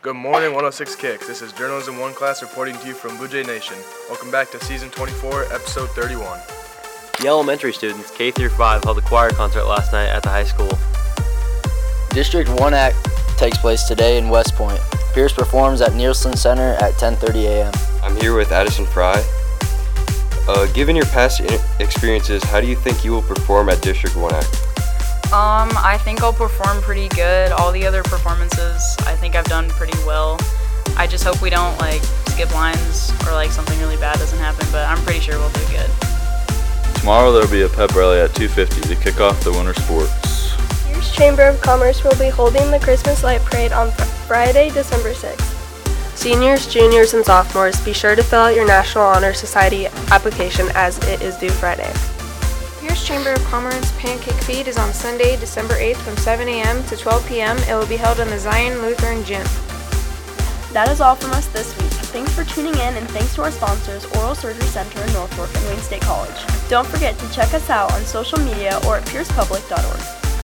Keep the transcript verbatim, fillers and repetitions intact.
Good morning, one oh six Kicks. This is Journalism one class reporting to you from Blue Jay Nation. Welcome back to Season twenty-four, Episode thirty-one. The elementary students, K through five, held a choir concert last night at the high school. District one Act takes place today in West Point. Pierce performs at Nielsen Center at ten thirty a.m. I'm here with Addison Fry. Uh, given your past experiences, how do you think you will perform at District one Act? Um, I think I'll perform pretty good. All the other performances, I think I've done pretty well. I just hope we don't, like, skip lines or, like, something really bad doesn't happen, but I'm pretty sure we'll do good. Tomorrow there will be a pep rally at two fifty to kick off the winter sports. Pierce Chamber of Commerce will be holding the Christmas Light Parade on fr- Friday, December sixth. Seniors, juniors, and sophomores, be sure to fill out your National Honor Society application as it is due Friday. Pierce Chamber of Commerce Pancake Feed is on Sunday, December eighth from seven a.m. to twelve p.m. It will be held in the Zion Lutheran Gym. That is all from us this week. Thanks for tuning in, and thanks to our sponsors, Oral Surgery Center in North Fork and Wayne State College. Don't forget to check us out on social media or at pierce public dot org.